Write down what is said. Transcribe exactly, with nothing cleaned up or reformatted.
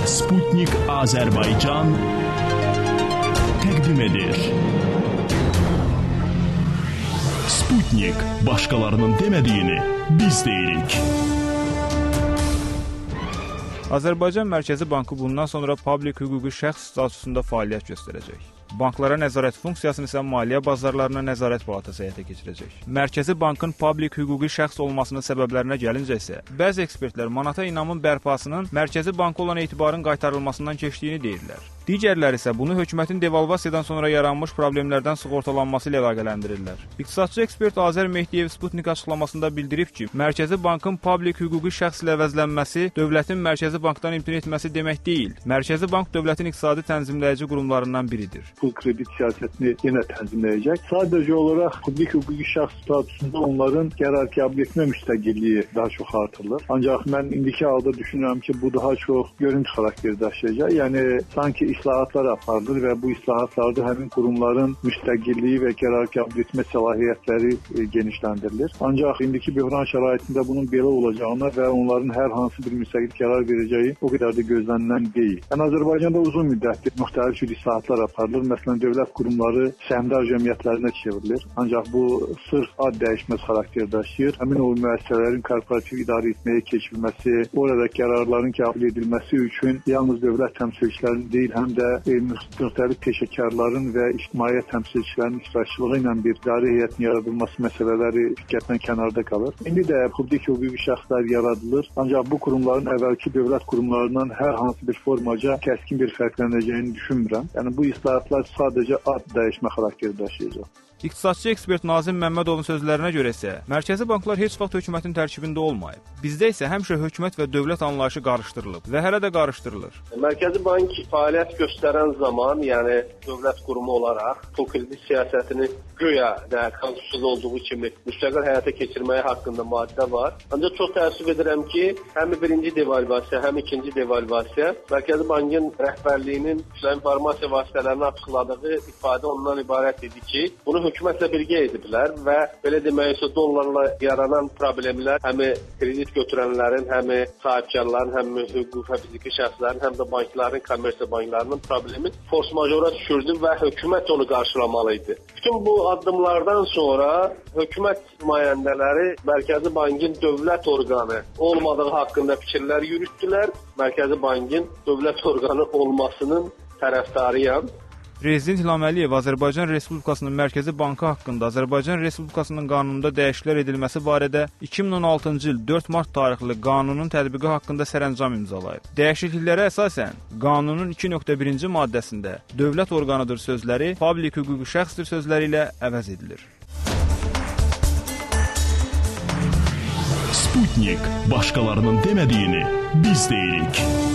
Sputnik Azərbaycan təqdim edir. Sputnik, başqalarının demədiyini biz deyirik. Azərbaycan Mərkəzi Bankı bundan sonra publik hüquqi şəxs statusunda fəaliyyət göstərəcək. Banklara nəzarət funksiyasını isə Maliyyə Bazarlarına Nəzarət Palatası həyata keçirəcək. Mərkəzi Bankın publik hüquqi şəxs olmasının səbəblərinə gəlincə isə, bəzi ekspertlər manata inamın bərpasının Mərkəzi Banka olan etibarın qaytarılmasından keçdiyini deyirlər. Digərləri isə bunu hökumətin devalvasiyadan sonra yaranmış problemlərdən sığortalanması ilə əlaqələndirirlər. İqtisadçı ekspert Azər Mehdiyev Sputnik açıqlamasında bildirib ki, Mərkəzi Bankın publik hüquqi şəxs ilə əvəzlənməsi dövlətin Mərkəzi Bankdan imtina etməsi demək deyil. Mərkəzi Bank dövlətin iqtisadi tənzimləyici qurumlarından biridir. Bu kredit siyasətini yenə tənzimləyəcək. Sadəcə olaraq publik hüquqi şəxs statusunda onların qərar qəbul etmə müstəqilliyi daha çox artırılır. Ancaq mən indiki halda düşünürəm ki, bu daha çox görüntü xarakteri daşıyacaq. Yəni sanki islahatlar aparılır və bu islahatlarda həmin qurumların müstəqilliyi və qərar qəbul etmə səlahiyyətləri e, genişləndirilir. Ancaq indiki böhran şəraitində bunun belə olacağına və onların hər hansı bir müstəqil qərar verəcəyi o qədər də gözlənilən deyil. Yəni Azərbaycanda uzun müddətdir müxtəlif cür islahatlar aparılır. Məsələn, dövlət qurumları səhmdar cəmiyyətlərinə çevrilir. Ancaq bu sırf ad dəyişməz xarakter daşıyır. Həmin o müəssisələrin korporativ idarə etməyə keçirilməsi, orada qərarların qəbul edilməsi üçün yalnız dövlət təmsilçilərinin deyil, həm də e, müxtəlif peşəkarların və ictimaiyyət təmsilçilərinin iştirakçılığı ilə bir idarə heyətinin yaradılması məsələləri diqqətdən kənarda qalır. İndi də publik hüquqi şəxslər yaradılır. Ancaq bu qurumların əvvəlki dövlət qurumlarından hər hansı bir formaca kəskin bir fərqlənəcəyini düşünmürəm. Yəni bu islahatlar sadəcə ad dəyişmə xarakteri daşıyacaq. İqtisadçı ekspert Nazim Məmmədovun sözlərinə görə isə, mərkəzi banklar heç vaxt hökumətin tərkibində olmayıb. Bizdə isə həmişə hökumət və dövlət anlayışı qarışdırılıb və hələ də qarışdırılır. Mərkəzi bank fəaliyyət göstərən zaman, yəni dövlət qurumu olaraq pul kredit siyasətini güya də konstitusiyada olduğu kimi müstəqil həyata keçirməyi haqqında maddə var. Ancaq çox təəssüf edirəm ki, həm birinci devalvasiya, həm ikinci devalvasiya Mərkəzi bankın rəhbərliyinin informasiya vasitələrini açıqladığı ifadə ondan ibarət idi ki, bunu hökumətlə birgə ediblər və belə deməksə dollarla yaranan problemlər həm kredit götürənlərin, həm sahibkarların, həm hüquqi və fiziki şəxslərin, həm də bankların, kommersiya banklarının problemi force majora düşürdü və hökumət onu qarşılamalı idi. Bütün bu addımlardan sonra hökumət nümayəndələri Mərkəzi Bankın dövlət orqanı olmadığı haqqında fikirlər yürütdülər. Mərkəzi Bankın dövlət orqanı olmasının tərəfdarıyam. Prezident İlham Əliyev Azərbaycan Respublikasının Mərkəzi Bankı haqqında Azərbaycan Respublikasının qanununda dəyişikliklər edilməsi barədə iki min on altıncı il dörd mart tarixli qanunun tətbiqi haqqında sərəncam imzalayıb. Dəyişikliklərə əsasən qanunun iki nöqtə birinci maddəsində dövlət orqanıdır sözləri publik hüquqi şəxsdir sözləri ilə əvəz edilir. Sputnik, başqalarının demədiyini biz deyirik.